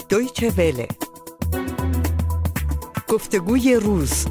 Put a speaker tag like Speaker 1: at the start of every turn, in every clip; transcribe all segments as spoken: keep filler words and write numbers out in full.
Speaker 1: دویچه وله. گفتگوی روز.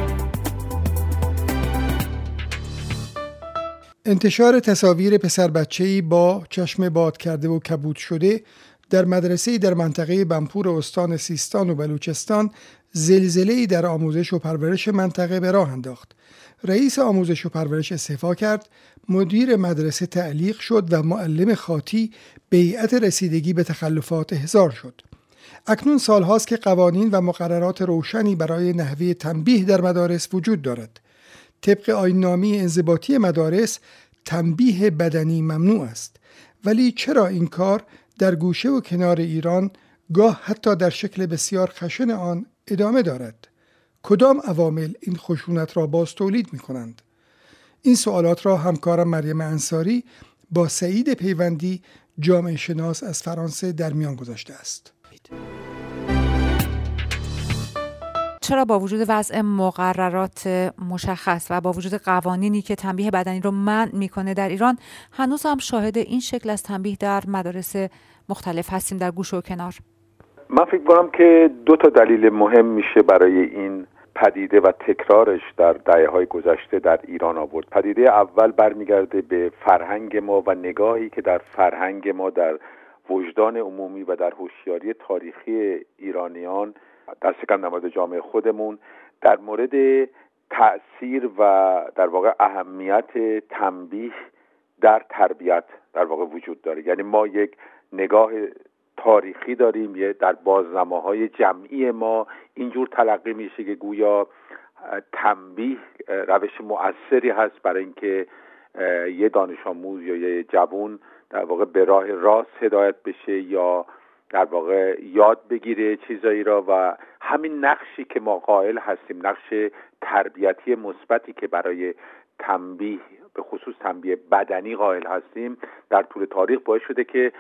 Speaker 2: انتشار تصاویر پسر بچه‌ای با چشم باد کرده و کبود شده در مدرسه‌ای در منطقه بنپور استان سیستان و بلوچستان زلزله‌ای در آموزش و پرورش منطقه به راه انداخت. رئیس آموزش و پرورش استعفا کرد، مدیر مدرسه تعلیق شد و معلم خاطی بیعت رسیدگی به تخلفات احضار شد. اکنون سالهاست که قوانین و مقررات روشنی برای نحوه تنبیه در مدارس وجود دارد. طبق آیین‌نامه انضباطی مدارس تنبیه بدنی ممنوع است، ولی چرا این کار در گوشه و کنار ایران گاه حتی در شکل بسیار خشن آن ادامه دارد؟ کدام عوامل این خشونت را باز تولید می کنند؟ این سوالات را همکارم مریم انصاری با سعید پیوندی جامعه شناس از فرانسه در میان گذاشته است.
Speaker 3: چرا با وجود وضع مقررات مشخص و با وجود قوانینی که تنبیه بدنی رو منع میکنه در ایران هنوز هم شاهد این شکل از تنبیه در مدارس مختلف هستیم در گوشه و کنار؟
Speaker 4: من فکر کنم که دو تا دلیل مهم میشه برای این پدیده و تکرارش در دهه‌های گذشته در ایران آورد. پدیده اول برمیگرده به فرهنگ ما و نگاهی که در فرهنگ ما در وجدان عمومی و در هوشیاری تاریخی ایرانیان در سکندرآباد جامعه خودمون در مورد تأثیر و در واقع اهمیت تنبیه در تربیت در واقع وجود داره. یعنی ما یک نگاه تاریخی داریم، یه در بازنماهای جمعی ما اینجور تلقی میشه که گویا تنبیه روش مؤثری هست برای اینکه یه دانش آموز یا یه جوان در واقع به راه راست هدایت بشه یا در واقع یاد بگیره چیزایی را، و همین نقشی که ما قائل هستیم، نقش تربیتی مثبتی که برای تنبیه به خصوص تنبیه بدنی قائل هستیم، در طول تاریخ باعث شده که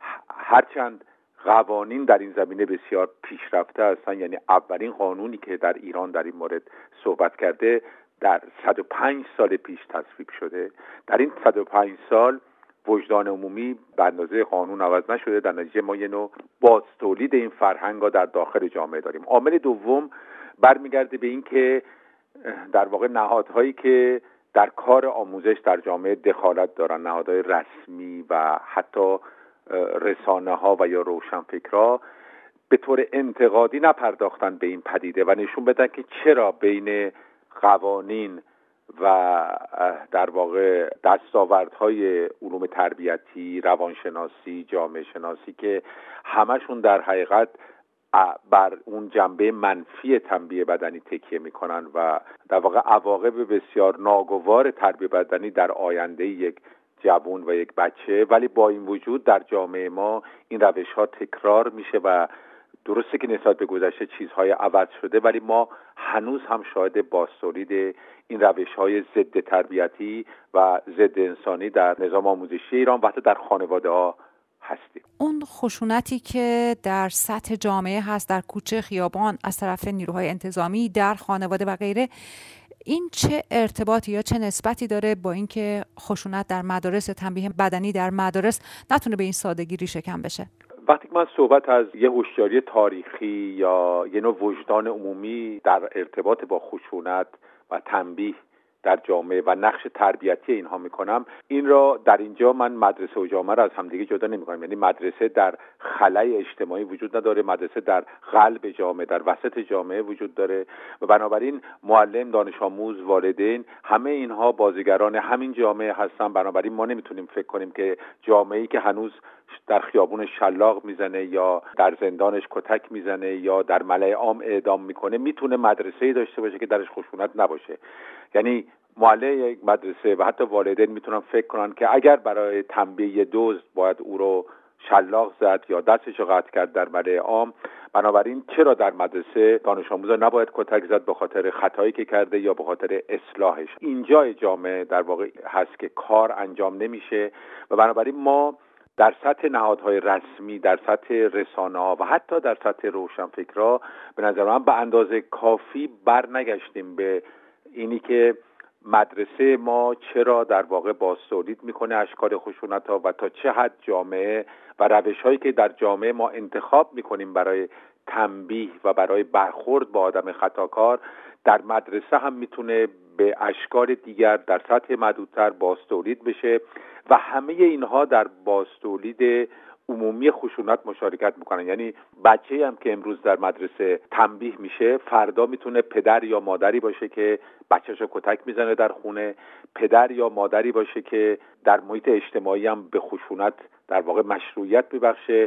Speaker 4: هرچند قوانین در این زمینه بسیار پیشرفته هستند، یعنی اولین قانونی که در ایران در این مورد صحبت کرده در صد و پنج سال پیش تصویب شده، در این صد و پنج سال وجدان عمومی به اندازه قانون عوض نشده. در نتیجه ما یه نوع بازتولید این فرهنگا در داخل جامعه داریم. عامل دوم برمیگرده به این که در واقع نهادهایی که در کار آموزش در جامعه دخالت دارن، نهادهای رسمی و حتی رسانه ها و یا روشنفکرها، به طور انتقادی نپرداختن به این پدیده و نشون بدن که چرا بین قوانین و در واقع دستاوردهای علوم تربیتی، روانشناسی، جامعه شناسی که همشون در حقیقت بر اون جنبه منفی تنبیه بدنی تکیه میکنن و در واقع عواقب بسیار ناگوار تربیه بدنی در آینده یک جوان و یک بچه، ولی با این وجود در جامعه ما این روش ها تکرار میشه و درسته که نسبت به گذشته چیزهای عوض شده، ولی ما هنوز هم شاهد بازتولید این روش‌های ضد تربیتی و ضد انسانی در نظام آموزشی ایران و حتی در خانواده‌ها هستیم.
Speaker 3: اون خشونتی که در سطح جامعه هست، در کوچه خیابان از طرف نیروهای انتظامی، در خانواده و غیره، این چه ارتباطی یا چه نسبتی داره با اینکه خشونت در مدارس، تنبیه بدنی در مدارس نتونه به این سادگی ریشه کن بشه؟
Speaker 4: وقتی که من صحبت از یه هوشیاری تاریخی یا یه نوع وجدان عمومی در ارتباط با خشونت و تنبیه در جامعه و نقش تربیتی اینها میکنم، این را در اینجا من مدرسه و جامعه را از همدیگه جدا نمیکنم. یعنی مدرسه در خلای اجتماعی وجود نداره، مدرسه در قلب جامعه، در وسط جامعه وجود داره و بنابراین معلم، دانش آموز، والدین، همه اینها بازیگران همین جامعه هستن. بنابراین ما نمیتونیم فکر کنیم که جامعه‌ای که هنوز در خیابون شلاق میزنه یا در زندانش کتک میزنه یا در ملأ عام اعدام میکنه میتونه مدرسه‌ای داشته باشه که درش خشونت نباشه. یعنی معلم یک مدرسه و حتی والدین میتونن فکر کنن که اگر برای تنبیه دزد باید او رو شلاق زد یا دستش رو قطع کرد در ملأ عام، بنابراین چرا در مدرسه دانش آموزا نباید کتک زد به خاطر خطایی که کرده یا به خاطر اصلاحش؟ اینجا جامعه در واقع هست که کار انجام نمیشه و بنابراین ما در سطح نهادهای رسمی، در سطح رسانه‌ها و حتی در سطح روشنفکرها به نظر من به اندازه کافی بر نگشتیم به اینی که مدرسه ما چرا در واقع بازتولید میکنه اشکال خشونت‌ها و تا چه حد جامعه و روش‌هایی که در جامعه ما انتخاب می‌کنیم برای تنبیه و برای برخورد با آدم خطاکار در مدرسه هم میتونه به اشکال دیگر در سطح محدودتر بازتولید بشه و همه اینها در بازتولید عمومی خشونت مشارکت میکنن. یعنی بچه‌ای هم که امروز در مدرسه تنبیه میشه فردا میتونه پدر یا مادری باشه که بچه‌شو کتک میزنه در خونه، پدر یا مادری باشه که در محیط اجتماعی هم به خشونت در واقع مشروعیت میبخشه،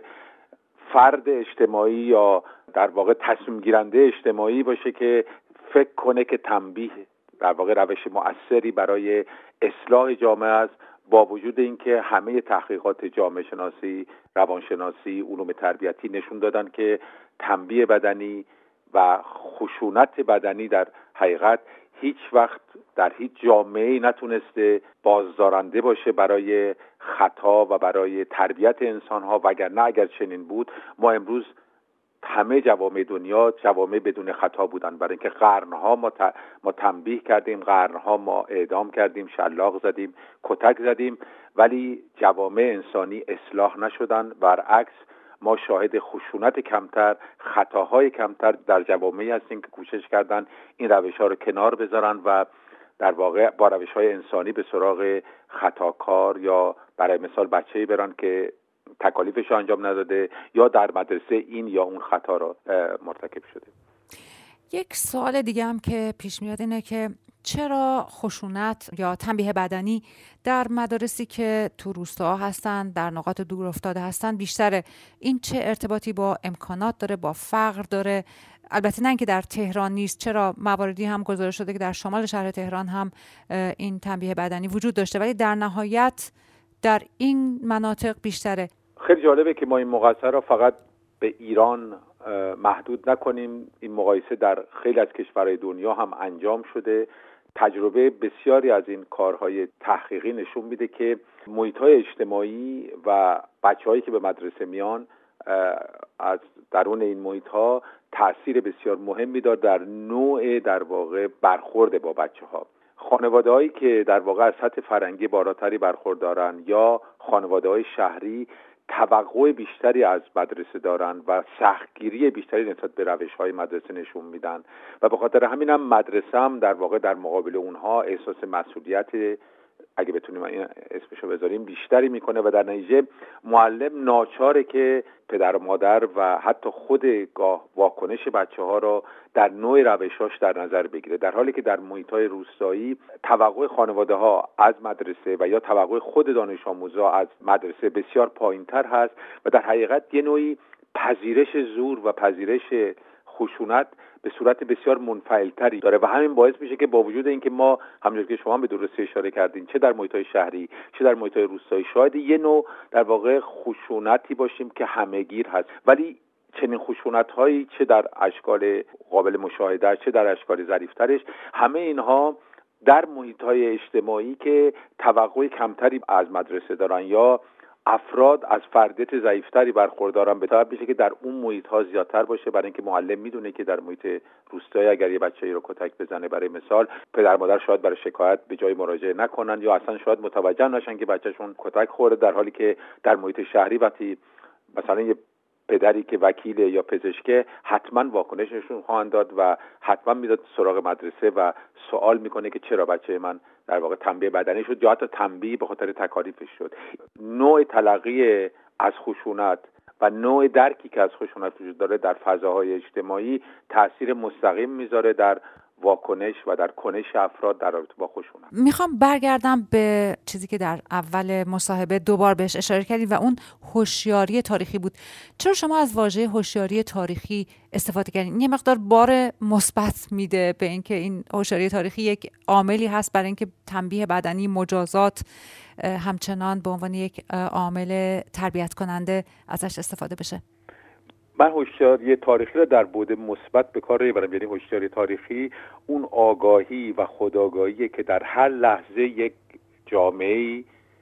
Speaker 4: فرد اجتماعی یا در واقع تصمیم گیرنده اجتماعی باشه که فکر کنه که تنبیه در واقع روش مؤثری برای اصلاح جامعه است، با وجود اینکه همه تحقیقات جامعه شناسی، روانشناسی، علوم تربیتی نشون دادن که تنبیه بدنی و خشونت بدنی در حقیقت هیچ وقت در هیچ جامعه‌ای نتونسته بازدارنده باشه برای خطا و برای تربیت انسان‌ها، وگرنه اگر چنین بود ما امروز همه جوامع دنیا جوامع بدون خطا بودن، برای اینکه قرنها ما, ت... ما تنبیه کردیم، قرنها ما اعدام کردیم، شلاق زدیم، کتک زدیم، ولی جوامع انسانی اصلاح نشدن. برعکس ما شاهد خشونت کمتر، خطاهای کمتر در جوامعی هستیم که کوشش کردن این روش‌ها رو کنار بذارن و در واقع با روش‌های انسانی به سراغ خطاکار یا برای مثال بچه‌ای برن که تکالیفش انجام نداده یا در مدرسه این یا اون خطا را مرتکب شده.
Speaker 3: یک سوال دیگه هم که پیش میاد اینه که چرا خشونت یا تنبیه بدنی در مدارسی که تو روستاها هستن، در نقاط دور افتاده هستن بیشتره؟ این چه ارتباطی با امکانات داره، با فقر داره؟ البته نه اینکه در تهران نیست، چرا مواردی هم گزارش شده که در شمال شهر تهران هم این تنبیه بدنی وجود داشته، ولی در نهایت در این مناطق بیشتره.
Speaker 4: خیلی جالبه که ما این مقایسه را فقط به ایران محدود نکنیم. این مقایسه در خیلی از کشورهای دنیا هم انجام شده. تجربه بسیاری از این کارهای تحقیقی نشون میده که محیط‌های اجتماعی و بچه‌هایی که به مدرسه میان از درون این محیط‌ها تأثیر بسیار مهمی داره در نوع در واقع برخورد با بچه‌ها. خانواده‌هایی که در واقع از سطح فرهنگی بالاتری برخوردارن یا خانواده‌های شهری توقع بیشتری از مدرسه دارن و سختگیری بیشتری نسبت به روش‌های مدرسه نشون میدن و به خاطر همین هم مدرسه هم در واقع در مقابل اونها احساس مسئولیت، اگه بتونیم این اسمشو بذاریم، بیشتری میکنه و در نتیجه معلم ناچاره که پدر و مادر و حتی خود گاه واکنش بچه‌ها رو در نوع روشاش در نظر بگیره، در حالی که در محیط‌های روستایی توقع خانواده‌ها از مدرسه و یا توقع خود دانش آموزا از مدرسه بسیار پایین‌تر هست و در حقیقت یه نوعی پذیرش زور و پذیرش خشونت به صورت بسیار منفعل‌تری داره و همین باعث میشه که با وجود اینکه ما همونجوری که شما به درستی اشاره کردین چه در محیط‌های شهری چه در محیط‌های روستایی شاید یه نوع در واقع خشونتی باشیم که همه‌گیر هست، ولی چنین خشونت‌هایی چه در اشکال قابل مشاهده چه در اشکال ظریف‌ترش، همه اینها در محیط‌های اجتماعی که توقع کمتری از مدرسه دارن یا افراد از فردیت ضعیفتری برخوردارن به طبع میشه که در اون محیط ها زیادتر باشه، برای اینکه معلم میدونه که در محیط روستایی اگر یه بچه‌ای رو کتک بزنه برای مثال، پدر مادر شاید برای شکایت به جای مراجعه نکنن یا اصلا شاید متوجه نشن که بچه‌شون کتک خورده، در حالی که در محیط شهری وقتی مثلا یه پدری که وکیل یا پزشکه حتما واکنششون خواهند داد و حتما میاد سراغ مدرسه و سوال میکنه که چرا بچه من در واقع تنبیه بدنی شد یا حتی تنبیه به خاطر تکالیفش شد. نوع تلقی از خشونت و نوع درکی که از خشونت وجود داره در فضاهای اجتماعی تأثیر مستقیم میذاره در واکنش و در کنش افراد در رابطه با خشونت.
Speaker 3: میخوام برگردم به چیزی که در اول مصاحبه دوبار بهش اشاره کردید و اون هوشیاری تاریخی بود. چرا شما از واژه هوشیاری تاریخی استفاده کردین؟ یه مقدار بار مثبت میده به اینکه این هوشیاری تاریخی یک عاملی هست برای اینکه تنبیه بدنی، مجازات همچنان به عنوان یک عامل تربیت کننده ازش استفاده بشه.
Speaker 4: من هوشیاری تاریخی را در بعد مثبت به کار میبرم. یعنی هوشیاری تاریخی اون آگاهی و خودآگاهی که در هر لحظه یک جامعه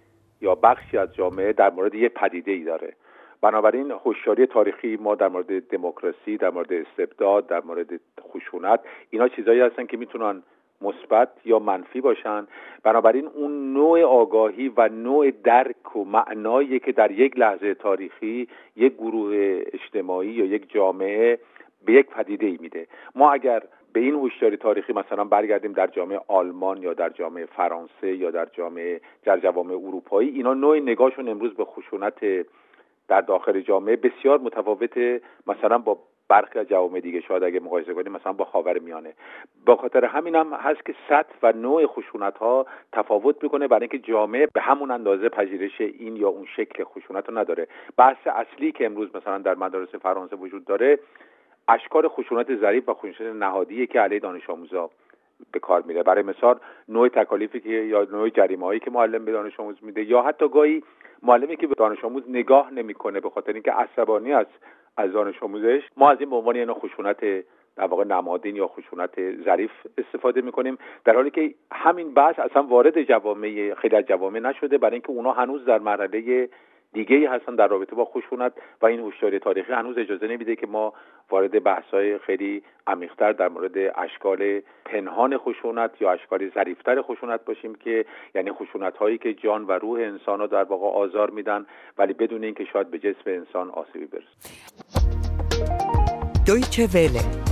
Speaker 4: یا بخشی از جامعه در مورد یک پدیده‌ای داره. بنابراین هوشیاری تاریخی ما در مورد دموکراسی، در مورد استبداد، در مورد خشونت، اینا چیزایی هستن که میتونن مثبت یا منفی باشن. بنابراین اون نوع آگاهی و نوع درک و معنایی که در یک لحظه تاریخی یک گروه اجتماعی یا یک جامعه به یک پدیده میده. ما اگر به این هوشیاری تاریخی مثلا برگردیم در جامعه آلمان یا در جامعه فرانسه یا در جامعه در جوامع اروپایی، اینا نوع نگاهشون امروز به خشونت در داخل جامعه بسیار متفاوته مثلا با برخی از جوامع دیگه. شاید اگه مقایسه کنیم مثلا با خاورمیانه. با خاطر همین هم هست که سطح و نوع خشونت‌ها تفاوت میکنه، برای اینکه جامعه به همون اندازه پذیرش این یا اون شکل خشونت رو نداره. بحث اصلی که امروز مثلا در مدارس فرانسه وجود داره اشکال خشونت ظریف و خشونت نهادیه که علیه دانش آموزا به کار میره. برای مثال نوع تکالیفی که یا نوع جریمه‌هایی که معلم به دانش آموز میده، یا حتی گاهی معلمی که به دانش آموز نگاه نمیکنه به خاطر اینکه عصبانی است از دانش آموزش، ما از این به عنوان یه نوع خشونت در واقع نمادین یا خشونت ظریف استفاده میکنیم، در حالی که همین بحث اصلا وارد جوامع خیلی از جوامع نشده، برای اینکه اونا هنوز در مرحله دیگه‌ای هستن در رابطه با خشونت و این هوشیاری تاریخی هنوز اجازه نمیده که ما وارد بحث‌های خیلی عمیق‌تر در مورد اشکال پنهان خشونت یا اشکال ظریف‌تر خشونت باشیم، که یعنی خشونت‌هایی که جان و روح انسان رو در واقع آزار میدن ولی بدون اینکه شاید به جسم انسان آسیبی برسه.
Speaker 1: دویچه وله